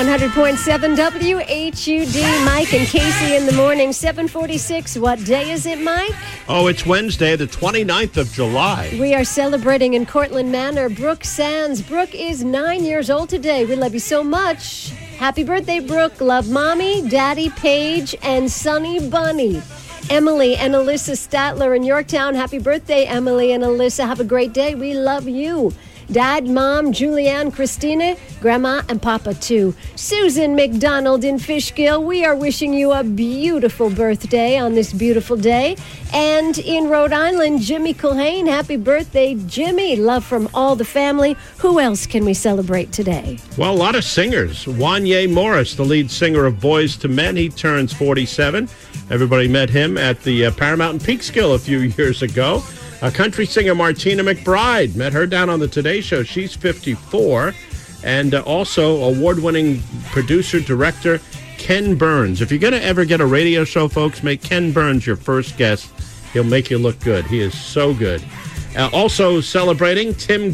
100.7 WHUD, Mike and Casey in the morning, 7:46. What day is it, Mike? Oh, it's Wednesday, the 29th of July. We are celebrating in Cortland Manor Brooke Sands. Brooke is 9 years old today. We love you so much. Happy birthday, Brooke. Love Mommy, Daddy, Paige, and Sonny Bunny. Emily and Alyssa Statler in Yorktown. Happy birthday, Emily and Alyssa. Have a great day. We love you. Dad, Mom, Julianne, Christina, Grandma, and Papa, too. Susan McDonald in Fishkill, we are wishing you a beautiful birthday on this beautiful day. And in Rhode Island, Jimmy Culhane, happy birthday, Jimmy. Love from all the family. Who else can we celebrate today? Well, a lot of singers. Wanye Morris, the lead singer of Boys to Men, he turns 47. Everybody met him at the Paramount in Peekskill a few years ago. Country singer Martina McBride, met her down on the Today Show. She's 54. And also award-winning producer-director Ken Burns. If you're going to ever get a radio show, folks, make Ken Burns your first guest. He'll make you look good. He is so good. Also celebrating Tim